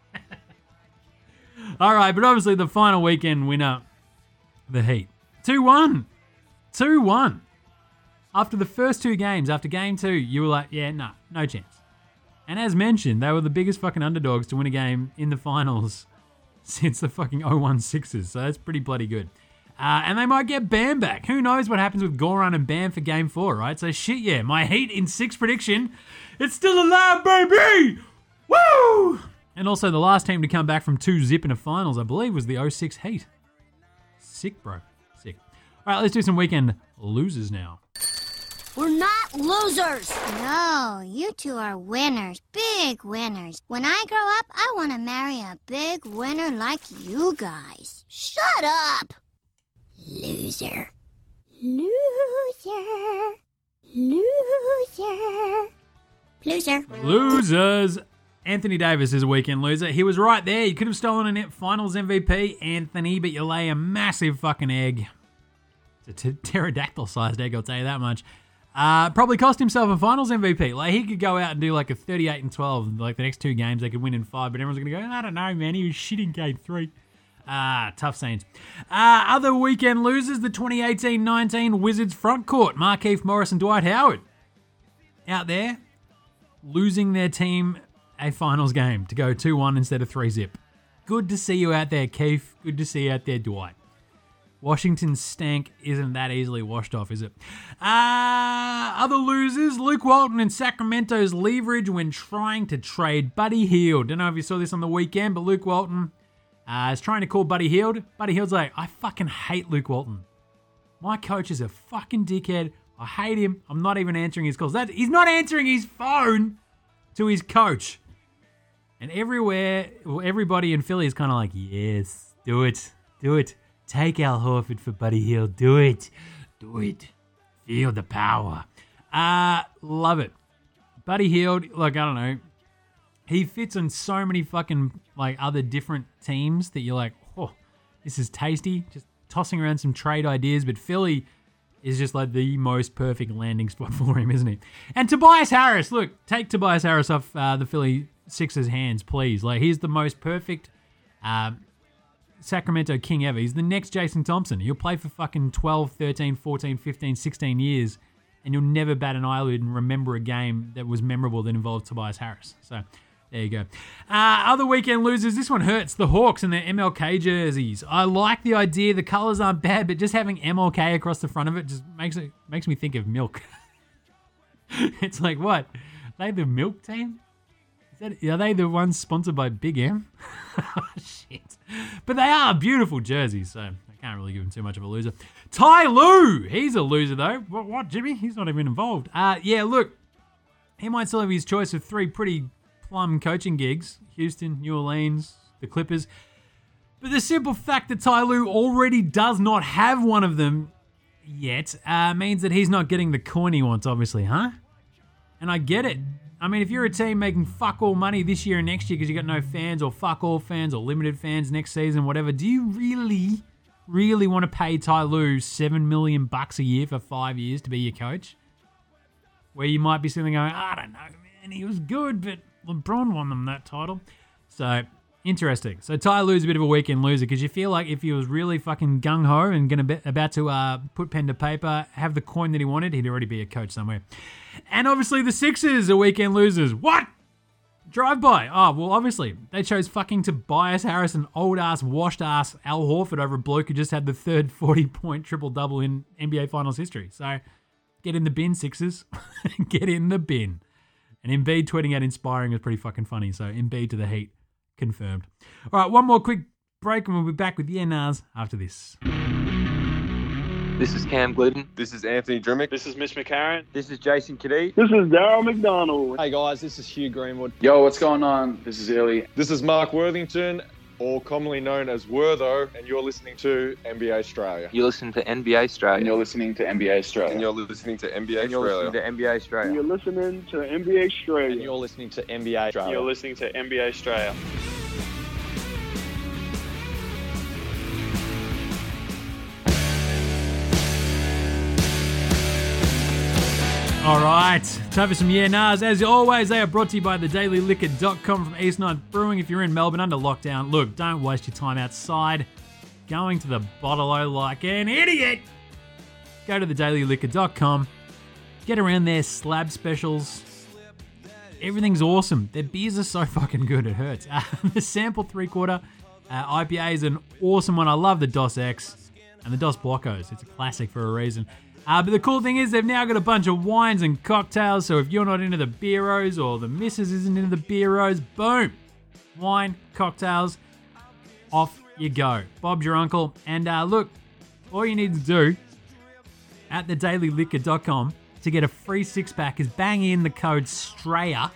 All right, but obviously the final weekend winner, the Heat. 2-1. 2-1. After the first 2 games, after game 2, you were like, yeah, no chance. And as mentioned, they were the biggest fucking underdogs to win a game in the finals since the fucking 0-1 Sixers. So that's pretty bloody good. And they might get Bam back. Who knows what happens with Goran and Bam for game 4, right? So shit, yeah. My Heat in 6 prediction, it's still alive, baby! Woo! And also the last team to come back from 2-0 in a finals, I believe, was the 06 Heat. Sick, bro. Sick. All right, let's do some weekend losers now. We're not losers. No, you two are winners. Big winners. When I grow up, I want to marry a big winner like you guys. Shut up. Loser. Loser. Loser. Loser. Losers. Anthony Davis is a weekend loser. He was right there. You could have stolen a finals MVP, Anthony, but you lay a massive fucking egg. It's a pterodactyl-sized egg, I'll tell you that much. Probably cost himself a finals MVP. Like, he could go out and do like a 38-12, like the next two games they could win in 5, but everyone's going to go, I don't know, man, he was shit in game 3. Tough scenes. Other weekend losers, the 2018-19 Wizards front court, Markieff Morris and Dwight Howard. Out there, losing their team a finals game to go 2-1 instead of 3-zip. Good to see you out there, Keith. Good to see you out there, Dwight. Washington's stank isn't that easily washed off, is it? Other losers, Luke Walton and Sacramento's leverage when trying to trade Buddy Hield. Don't know if you saw this on the weekend, but Luke Walton is trying to call Buddy Hield. Buddy Hield's like, I fucking hate Luke Walton. My coach is a fucking dickhead. I hate him. I'm not even answering his calls. He's not answering his phone to his coach. And everybody in Philly is kind of like, yes, do it. Do it. Take Al Horford for Buddy Hield. Do it. Do it. Feel the power. Love it. Buddy Hield, like, I don't know. He fits on so many fucking, like, other different teams that you're like, oh, this is tasty. Just tossing around some trade ideas. But Philly is just like the most perfect landing spot for him, isn't he? And Tobias Harris, look, take Tobias Harris off the Philly Sixers' hands, please. Like, he's the most perfect Sacramento King ever. He's the next Jason Thompson. He'll play for fucking 12, 13, 14, 15, 16 years, and you'll never bat an eyelid and remember a game that was memorable that involved Tobias Harris. So, there you go. Other weekend losers, this one hurts. The Hawks and their MLK jerseys. I like the idea. The colors aren't bad, but just having MLK across the front of it just makes me think of milk. It's like, what? Are they the milk team? Are they the ones sponsored by Big M? Oh, shit. But they are beautiful jerseys, so I can't really give him too much of a loser. Ty Lue, he's a loser though. What, Jimmy? He's not even involved. Yeah, look, he might still have his choice of 3 pretty plum coaching gigs. Houston, New Orleans, the Clippers. But the simple fact that Ty Lue already does not have one of them yet means that he's not getting the coin he wants, obviously, huh? And I get it. I mean, if you're a team making fuck all money this year and next year because you got no fans or fuck all fans or limited fans next season, whatever, do you really want to pay Ty Lue $7 million a year for 5 years to be your coach? Where you might be sitting there going, I don't know, man, he was good, but LeBron won them that title. So, interesting. So, Ty Lue's a bit of a weekend loser because you feel like if he was really fucking gung-ho and about to put pen to paper, have the coin that he wanted, he'd already be a coach somewhere. And obviously the Sixers are weekend losers. What? Drive-by. Oh, well, obviously. They chose fucking Tobias Harris and old-ass, washed-ass Al Horford over a bloke who just had the third 40-point triple-double in NBA Finals history. So, get in the bin, Sixers. Get in the bin. And Embiid tweeting out inspiring is pretty fucking funny. So, Embiid to the Heat. Confirmed. All right, one more quick break and we'll be back with Yeah Nars after this. This is Cam Glidden. This is Anthony Drimmick. This is Mitch McCarron. This is Jason Kadee. This is Darryl McDonald. Hey guys, this is Hugh Greenwood. Yo, what's going on? This is Illy. This is Mark Worthington, or commonly known as Wortho, and you're listening to NBA Australia. You're listening to NBA Australia. And you're listening to NBA Australia. And you're listening to NBA And you're listening to NBA Australia. And you're listening to NBA Australia. And you're listening to NBA Australia. You're listening to NBA Australia. All right, time for some Yeah Nars. As always, they are brought to you by thedailyliquor.com from East Ninth Brewing. If you're in Melbourne under lockdown, look, don't waste your time outside going to the bottle-o like an idiot. Go to thedailyliquor.com. Get around their slab specials. Everything's awesome. Their beers are so fucking good, it hurts. The Sample 3/4 IPA is an awesome one. I love the Dos X and the Dos Blocos. It's a classic for a reason. But the cool thing is they've now got a bunch of wines and cocktails, so if you're not into the beeros or the missus isn't into the beeros, boom, wine, cocktails, off you go. Bob's your uncle. And look, all you need to do at thedailyliquor.com to get a free six-pack is bang in the code STRAYA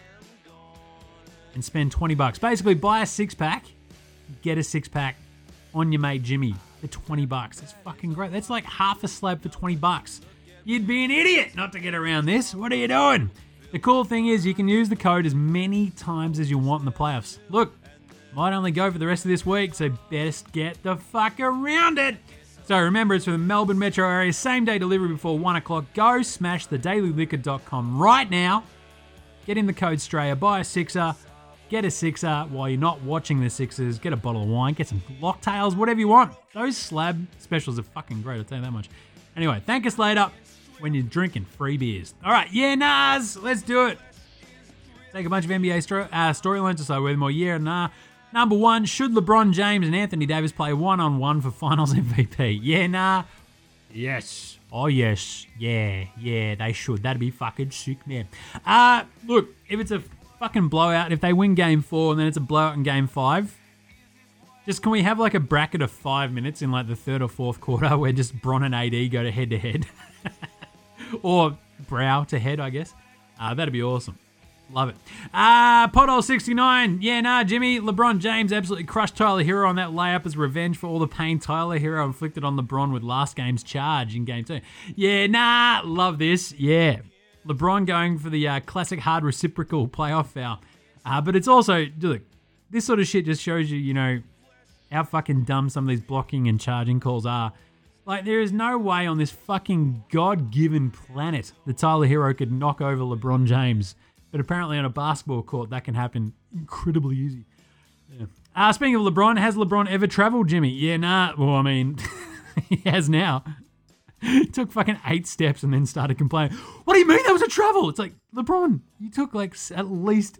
and spend $20. Basically, buy a six-pack, get a six-pack on your mate Jimmy for $20. It's fucking great. That's like half a slab for $20. You'd be an idiot not to get around this. What are you doing? The cool thing is you can use the code as many times as you want in the playoffs. Look, might only go for the rest of this week, so best get the fuck around it. So remember, it's for the Melbourne metro area, same-day delivery before 1 o'clock. Go smash thedailyliquor.com right now. Get in the code STRAYA, buy a sixer, get a sixer while you're not watching the Sixers. Get a bottle of wine, get some Locktails, whatever you want. Those slab specials are fucking great, I'll tell you that much. Anyway, thank us later when you're drinking free beers. All right, yeah, Nas, let's do it. Take a bunch of NBA storylines to start with more. Yeah, nah. Number 1, should LeBron James and Anthony Davis play one-on-one for Finals MVP? Yeah, nah. Yes. Oh, yes. Yeah, they should. That'd be fucking sick, man. Look, if it's a fucking blowout, if they win Game 4 and then it's a blowout in Game 5, just can we have like a bracket of 5 minutes in like the third or fourth quarter where just Bron and AD go to head-to-head? Or brow to head, I guess. That'd be awesome. Love it. Pothole 69. Yeah, nah, Jimmy. LeBron James absolutely crushed Tyler Hero on that layup as revenge for all the pain Tyler Hero inflicted on LeBron with last game's charge in Game 2. Yeah, nah, love this. Yeah. LeBron going for the classic hard reciprocal playoff foul. But it's also, look, this sort of shit just shows you, you know, how fucking dumb some of these blocking and charging calls are. Like, there is no way on this fucking God-given planet that Tyler Hero could knock over LeBron James. But apparently on a basketball court, that can happen incredibly easy. Yeah. Speaking of LeBron, has LeBron ever traveled, Jimmy? Yeah, nah. Well, I mean, he has now. Took fucking 8 steps and then started complaining. What do you mean that was a travel? It's like, LeBron, you took like at least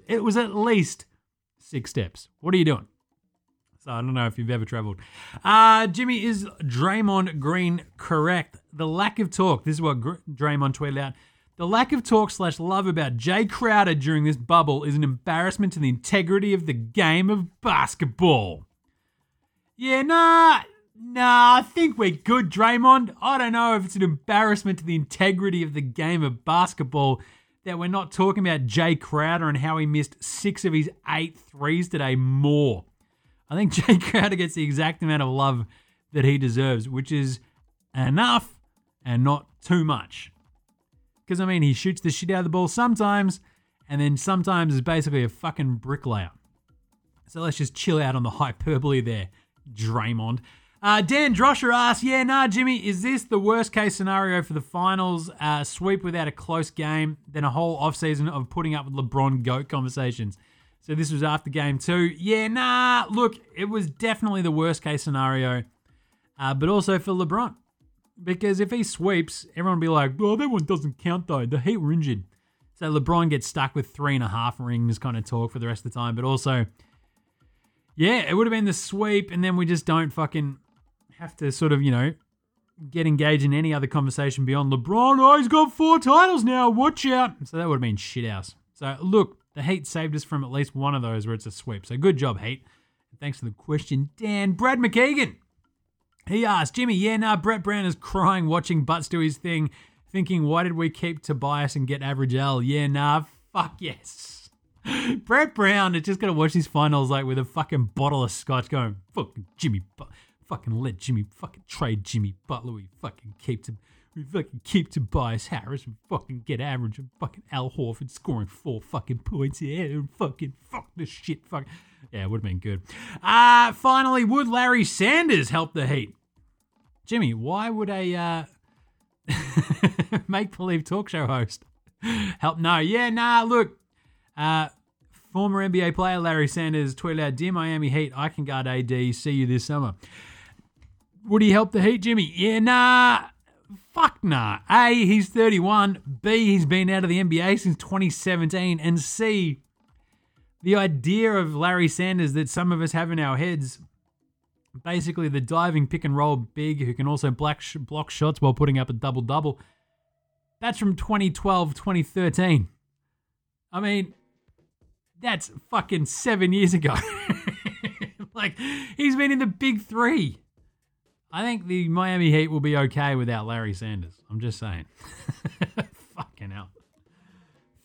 6 steps. What are you doing? So I don't know if you've ever traveled. Jimmy, is Draymond Green correct? The lack of talk, this is what Draymond tweeted out. The lack of talk/love about Jay Crowder during this bubble is an embarrassment to the integrity of the game of basketball. Yeah, nah, I think we're good, Draymond. I don't know if it's an embarrassment to the integrity of the game of basketball that we're not talking about Jay Crowder and how he missed 6 of his 8 threes today more. I think Jay Crowder gets the exact amount of love that he deserves, which is enough and not too much. Because, I mean, he shoots the shit out of the ball sometimes, and then sometimes is basically a fucking bricklayer. So let's just chill out on the hyperbole there, Draymond. Dan Drosher asks, yeah, nah, Jimmy, is this the worst case scenario for the finals? Sweep without a close game, then a whole offseason of putting up with LeBron GOAT conversations. So this was after game 2. Yeah, nah, look, it was definitely the worst case scenario, but also for LeBron. Because if he sweeps, everyone will be like, oh, that one doesn't count though. The Heat were injured. So LeBron gets stuck with 3.5 rings kind of talk for the rest of the time. But also, yeah, it would have been the sweep, and then we just don't fucking have to sort of, you know, get engaged in any other conversation beyond LeBron. Oh, he's got 4 titles now. Watch out. So that would have been shit house. So look, the Heat saved us from at least one of those where it's a sweep. So good job, Heat. And thanks for the question, Dan. Brad McKeegan. He asked, Jimmy, yeah, nah, Brett Brown is crying watching Butts do his thing, thinking, why did we keep Tobias and get Average L? Yeah, nah, fuck yes. Brett Brown is just going to watch these finals like with a fucking bottle of scotch going, fucking Jimmy, fucking let Jimmy fucking trade Jimmy Butler. We fucking keep Tobias Harris. We fucking get Average and fucking Al Horford scoring 4 fucking points. Yeah, and fucking fuck this shit. Fuck. Yeah, it would have been good. Finally, would Larry Sanders help the Heat? Jimmy, why would a make-believe talk show host help? No, yeah, nah, look. Former NBA player Larry Sanders tweeted out, Dear Miami Heat, I can guard AD. See you this summer. Would he help the Heat, Jimmy? Yeah, nah. Fuck nah. A, he's 31. B, he's been out of the NBA since 2017. And C, the idea of Larry Sanders that some of us have in our heads, basically the diving pick and roll big who can also block shots while putting up a double-double, that's from 2012, 2013. I mean, that's fucking 7 years ago. Like, he's been in the big 3. I think the Miami Heat will be okay without Larry Sanders. I'm just saying. Fucking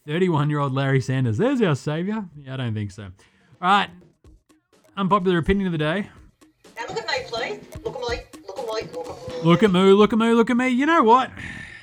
31-year-old Larry Sanders. There's our savior. Yeah, I don't think so. All right. Unpopular opinion of the day. Now look at me, please. Look at me. Look at me. Look at me. Look at me, look at me, look at me. You know what?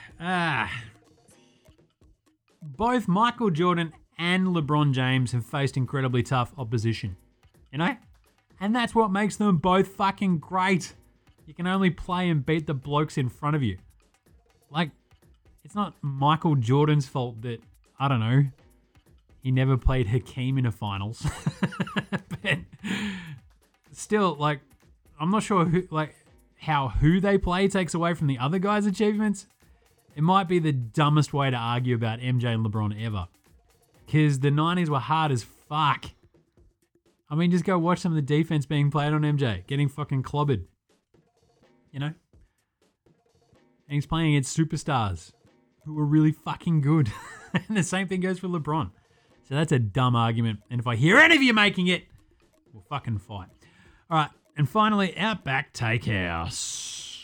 Both Michael Jordan and LeBron James have faced incredibly tough opposition. You know? And that's what makes them both fucking great. You can only play and beat the blokes in front of you. Like, it's not Michael Jordan's fault that, I don't know, he never played Hakeem in a finals. But still, like, I'm not sure who they play takes away from the other guys' achievements. It might be the dumbest way to argue about MJ and LeBron ever. Because the 90s were hard as fuck. I mean, just go watch some of the defense being played on MJ, getting fucking clobbered. You know? And he's playing against superstars who are really fucking good. And the same thing goes for LeBron. So that's a dumb argument. And if I hear any of you making it, we'll fucking fight. All right. And finally, Outback Takehouse.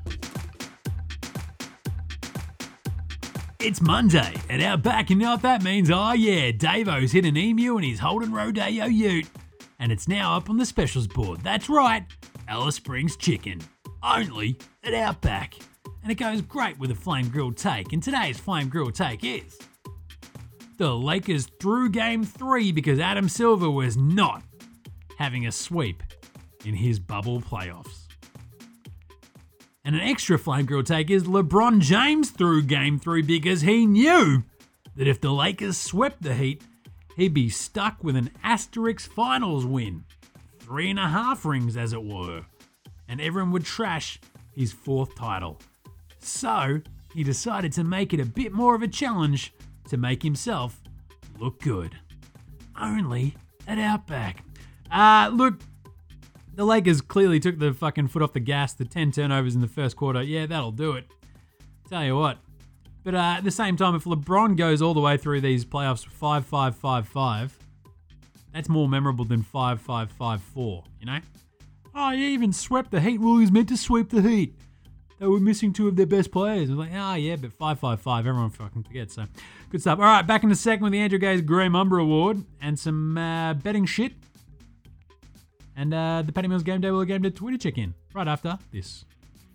It's Monday at Outback, and you know what that means? Oh yeah, Davo's hit an emu and he's holding Rodeo Ute. And it's now up on the specials board. That's right, Alice Springs chicken. Only at Outback. And it goes great with a flame grilled take. And today's flame grilled take is the Lakers threw game 3 because Adam Silver was not having a sweep in his bubble playoffs. And an extra flame grilled take is LeBron James threw game 3 because he knew that if the Lakers swept the Heat, he'd be stuck with an asterisk finals win. 3.5 rings, as it were. And everyone would trash his 4th title. So, he decided to make it a bit more of a challenge to make himself look good. Only at Outback. Look, the Lakers clearly took the fucking foot off the gas. The 10 turnovers in the first quarter, yeah, that'll do it. Tell you what. But at the same time, if LeBron goes all the way through these playoffs 5-5-5-5, that's more memorable than 5-5-5-4, you know? Oh, he even swept the Heat. Well, he was meant to sweep the Heat. They were missing 2 of their best players. I was like, oh, yeah, but 5-5-5, everyone fucking forgets. So, good stuff. All right, back in a second with the Andrew Gaze Graham Umber Award and some betting shit. And the Paddy Mills Game Day will Game Day Twitter check-in right after this.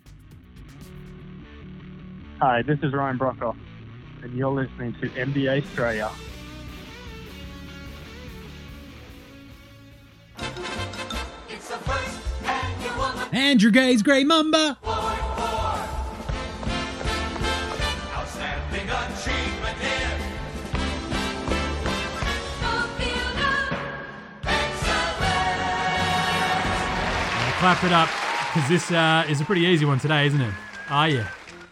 Hi, this is Ryan Brockhoff, and you're listening to NBA Australia. Andrew Gaze Grey Mamba. Outstanding achievement here. Clap it up, because this is a pretty easy one today, isn't it? Oh, yeah.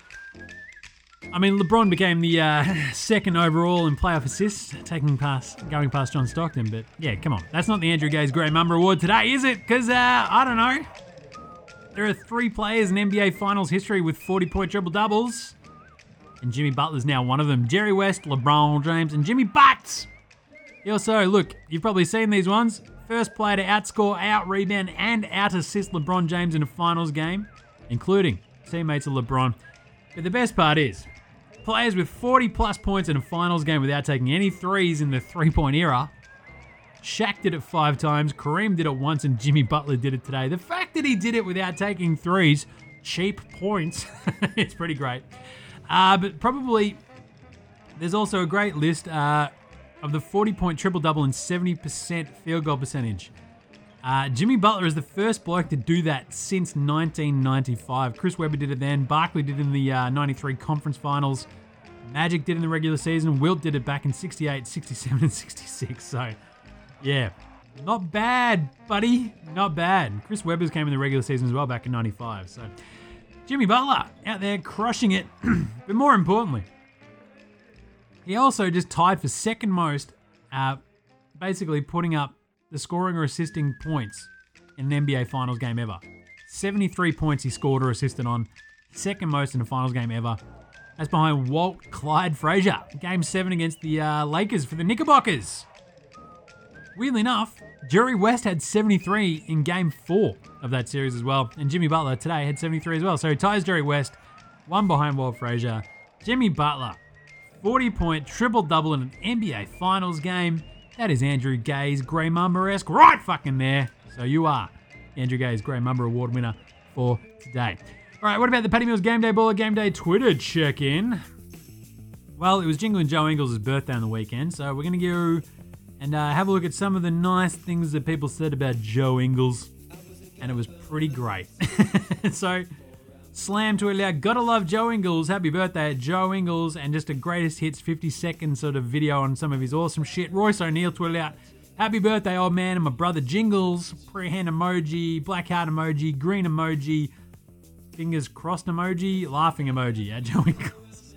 I mean, LeBron became the second overall in playoff assists, going past John Stockton. But yeah, come on. That's not the Andrew Gaze Graham Umber Award today, is it? Because, I don't know. There are 3 players in NBA Finals history with 40-point triple-doubles. And Jimmy Butler's now one of them. Jerry West, LeBron James, and Jimmy Butts. Also, look, you've probably seen these ones. First player to outscore, out-rebound, and out-assist LeBron James in a finals game, including teammates of LeBron. But the best part is, players with 40-plus points in a finals game without taking any threes in the three-point era. Shaq did it 5 times, Kareem did it once, and Jimmy Butler did it today. The fact that he did it without taking threes, cheap points, it's pretty great. But probably, there's also a great list of the 40-point triple-double and 70% field goal percentage. Jimmy Butler is the first bloke to do that since 1995. Chris Webber did it then. Barkley did it in the 93 conference finals. Magic did it in the regular season. Wilt did it back in 68, 67, and 66. So, yeah. Not bad, buddy. Not bad. Chris Webber's came in the regular season as well back in 95. So, Jimmy Butler out there crushing it. But more importantly, he also just tied for second most, basically putting up the scoring or assisting points in an NBA Finals game ever. 73 points he scored or assisted on. Second most in a Finals game ever. That's behind Walt Clyde Frazier. Game 7 against the Lakers for the Knickerbockers. Weirdly enough, Jerry West had 73 in Game 4 of that series as well. And Jimmy Butler today had 73 as well. So he ties Jerry West, one behind Walt Frazier. Jimmy Butler, 40-point triple-double in an NBA Finals game. That is Andrew Gay's Grey Mamba-esque right fucking there. So you are Andrew Gay's Grey Mamba Award winner for today. All right, what about the Paddy Mills Game Day Baller Game Day Twitter check-in? Well, it was Jingle and Joe Ingles' birthday on the weekend, so we're going to go and have a look at some of the nice things that people said about Joe Ingles, and it was pretty great. So, Slam tweeted out, "Gotta love Joe Ingles, happy birthday at Joe Ingles," and just a greatest hits 50-second sort of video on some of his awesome shit. Royce O'Neill tweeted out, "Happy birthday, old man, and my brother Jingles," pre-hand emoji, black heart emoji, green emoji, fingers crossed emoji, laughing emoji at Joe Ingles.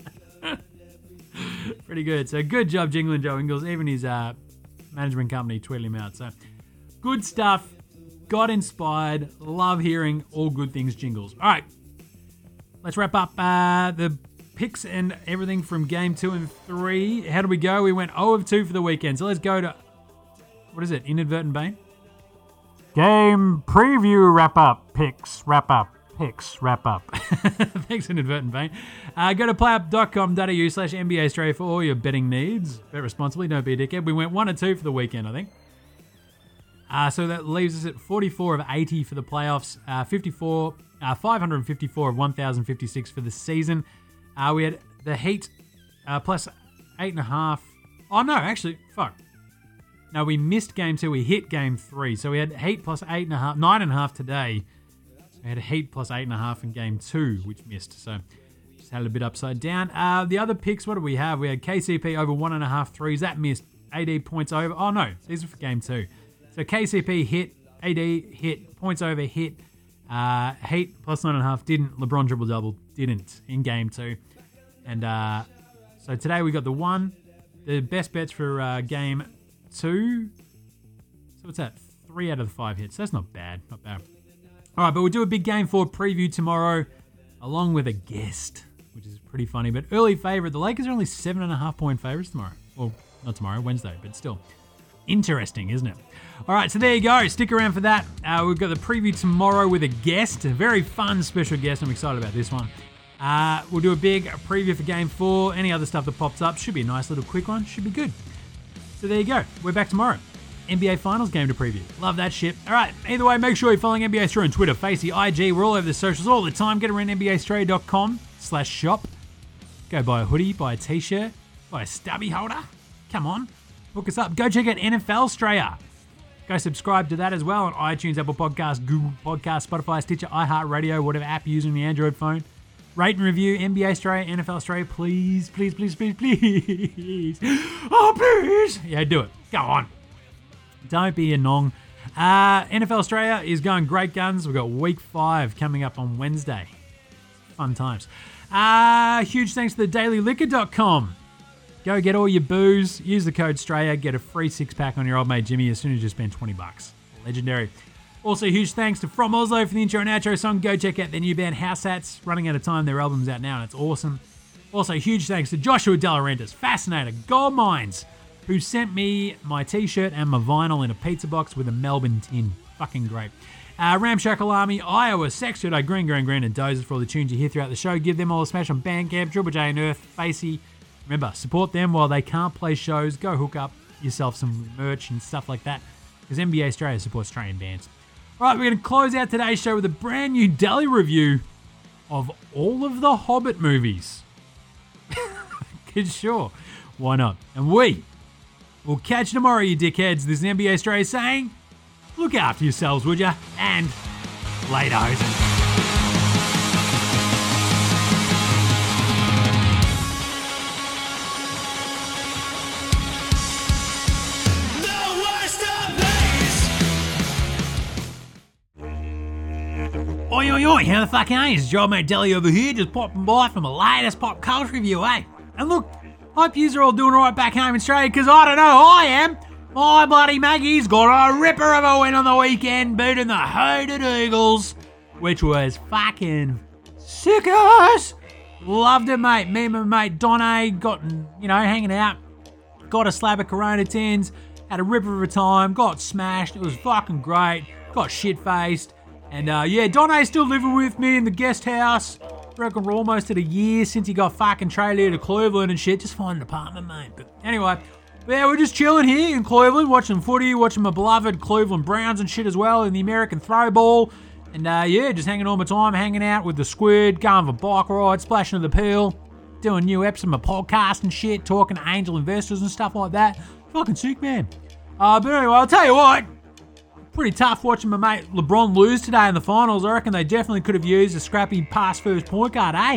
Pretty good. So good job, Jingle and Joe Ingles. Even his management company tweeted him out. So good stuff. Got inspired. Love hearing all good things Jingles. All right. Let's wrap up the picks and everything from game 2 and 3. How did we go? We went 0 of 2 for the weekend. So let's go to, what is it? Inadvertent Bane? Game preview wrap up. Picks wrap up. Thanks, Inadvertent Bane. Go to playup.com.au/NBA Australia for all your betting needs. Bet responsibly, don't be a dickhead. We went 1 and 2 for the weekend, I think. So that leaves us at 44 of 80 for the playoffs, 554 of 1,056 for the season. We had the Heat plus 8.5. Oh, no, actually, fuck. No, we missed game 2. We hit game 3. So we had Heat plus 8.5, 9.5 today. We had a Heat plus 8.5 in game 2, which missed. So just had a bit upside down. The other picks, what do we have? We had KCP over 1.5 threes. That missed. AD points over. Oh, no. These are for game 2. So KCP hit. AD hit. Points over hit. Heat plus 9.5 didn't. LeBron triple-double didn't in game 2. And so today we got the best bets for game 2. So what's that? 3 out of the 5 hits. That's not bad. Not bad. All right, but we'll do a big game 4 preview tomorrow along with a guest, which is pretty funny. But early favourite, the Lakers are only 7.5-point favourites tomorrow. Well, not tomorrow, Wednesday, but still. Interesting, isn't it? All right, so there you go. Stick around for that. We've got the preview tomorrow with a guest, a very fun special guest. I'm excited about this one. We'll do a big preview for Game 4. Any other stuff that pops up. Should be a nice little quick one. Should be good. So there you go. We're back tomorrow. NBA Finals game to preview. Love that shit. All right, either way, make sure you're following NBA Australia on Twitter, Facey, IG. We're all over the socials all the time. Get around NBAaustralia.com/shop. Go buy a hoodie, buy a t-shirt, buy a stubby holder. Come on. Hook us up. Go check out NFL Australia. Go subscribe to that as well on iTunes, Apple Podcasts, Google Podcasts, Spotify, Stitcher, iHeartRadio, whatever app you're using on the Android phone. Rate and review NBA Australia, NFL Australia, please, please, please, please, please. Oh, please. Yeah, do it. Go on. Don't be a nong. NFL Australia is going great guns. We've got week 5 coming up on Wednesday. Fun times. Huge thanks to thedailyliquor.com. Go get all your booze. Use the code STRAYA. Get a free 6-pack on your old mate Jimmy as soon as you spend $20. Legendary. Also, huge thanks to From Oslo for the intro and outro song. Go check out their new band House Hats. Running out of time. Their album's out now and it's awesome. Also, huge thanks to Joshua De Laurentiis, Fascinator, Gold Mines, who sent me my t-shirt and my vinyl in a pizza box with a Melbourne tin. Fucking great. Ramshackle Army, Iowa, Sex Shadow, Green, and Dozers for all the tunes you hear throughout the show. Give them all a smash on Bandcamp, Triple J and Earth, Facey. Remember, support them while they can't play shows. Go hook up yourself some merch and stuff like that because NBA Australia supports Australian bands. All right, we're going to close out today's show with a brand new daily review of all of the Hobbit movies. Because sure, why not? And we'll catch you tomorrow, you dickheads. This is NBA Australia saying, look after yourselves, would ya? And later, hosen. Oi, oi, oi, how the fuck are you? It's your mate Deli over here, just popping by from the latest pop culture review, eh? And look, hope yous are all doing alright back home in Australia, because I don't know, I am. My bloody Maggie's got a ripper of a win on the weekend, beating the hated Eagles, which was fucking sickers. Loved it, mate. Me and my mate Donne got, hanging out, got a slab of Corona tins, had a ripper of a time, got smashed, it was fucking great, got shit-faced. And Donne's still living with me in the guest house. reckon we're almost at a year since he got fucking traded to Cleveland and shit. Just find an apartment, mate. But anyway, yeah, we're just chilling here in Cleveland, watching footy, watching my beloved Cleveland Browns and shit as well in the American throwball. And yeah, just hanging all my time, hanging out with the squid, going for bike rides, splashing to the pool, doing new episodes of my podcast and shit, talking to angel investors and stuff like that. Fucking sick, man. But anyway, I'll tell you what, pretty tough watching my mate LeBron lose today in the finals. I reckon they definitely could have used a scrappy pass first point guard, eh?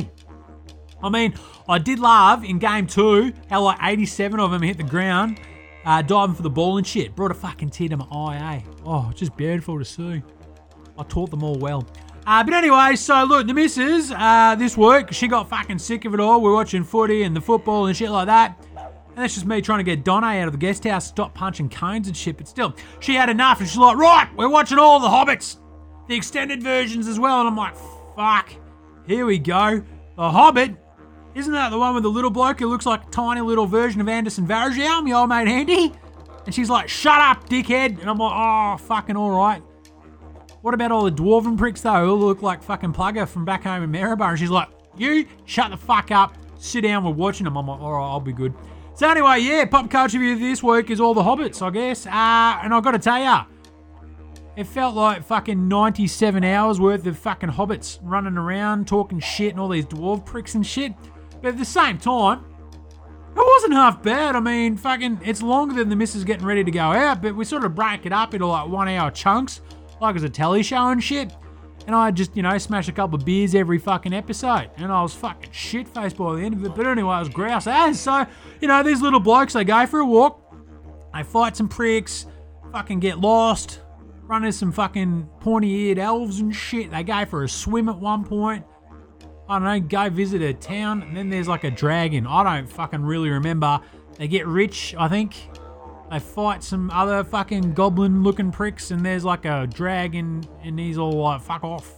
I mean, I did love in game 2 how like 87 of them hit the ground, diving for the ball and shit. Brought a fucking tear to my eye, eh? Oh, just beautiful to see. I taught them all well. But anyway, so look, the missus, this week, she got fucking sick of it all. We're watching footy and the football and shit like that. And that's just me trying to get Donna out of the guest house, stop punching cones and shit. But still, she had enough and she's like, right, we're watching all the Hobbits. The extended versions as well. And I'm like, fuck, here we go. The Hobbit, isn't that the one with the little bloke who looks like a tiny little version of Anderson Varejao, my old mate Andy? And she's like, shut up, dickhead. And I'm like, oh, fucking all right. What about all the dwarven pricks, though, who look like fucking Plugger from back home in Maryborough? And she's like, you shut the fuck up. Sit down, we're watching them. I'm like, all right, I'll be good. So anyway, yeah, pop culture view this week is all the Hobbits, I guess. And I've got to tell ya, it felt like fucking 97 hours worth of fucking Hobbits running around, talking shit and all these dwarf pricks and shit. But at the same time, it wasn't half bad. I mean, fucking, it's longer than the missus getting ready to go out, but we sort of break it up into like 1 hour chunks. Like it was a telly show and shit. And I just, smash a couple of beers every fucking episode. And I was fucking shit-faced by the end of it. But anyway, I was grouse as. So, these little blokes, they go for a walk. They fight some pricks. Fucking get lost. Run into some fucking pointy-eared elves and shit. They go for a swim at one point. I don't know, go visit a town. And then there's like a dragon. I don't fucking really remember. They get rich, I think. They fight some other fucking goblin-looking pricks, and there's like a dragon, and he's all like, fuck off.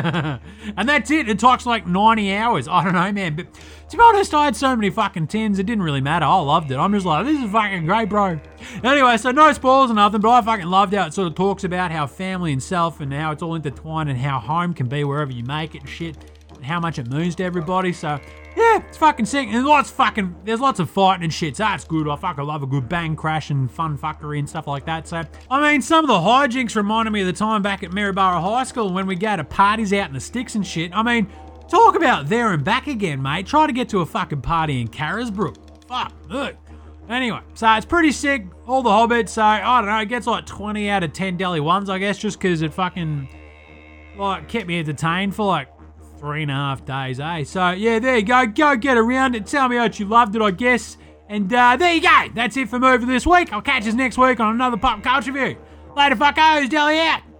And that's it. It talks like 90 hours. I don't know, man. But to be honest, I had so many fucking 10s, it didn't really matter. I loved it. I'm just like, this is fucking great, bro. Anyway, so no spoilers or nothing, but I fucking loved how it sort of talks about how family and self and how it's all intertwined and how home can be wherever you make it and shit, and how much it means to everybody. So yeah, it's fucking sick. And there's lots of fighting and shit, so that's good. I fucking love a good bang crash and fun fuckery and stuff like that. So, I mean, some of the hijinks reminded me of the time back at Maryborough High School when we go to parties out in the sticks and shit. I mean, talk about there and back again, mate. Try to get to a fucking party in Carisbrook. Fuck, look. Anyway, so it's pretty sick. All the Hobbits, so, I don't know, it gets like 20 out of 10 Deli 1s, I guess, just because it fucking, like, kept me entertained for like 3.5 days, eh? So, yeah, there you go. Go get around it. Tell me how you loved it, I guess. And there you go. That's it for me for this week. I'll catch us next week on another Pop Culture View. Later, fuckos. Deli out.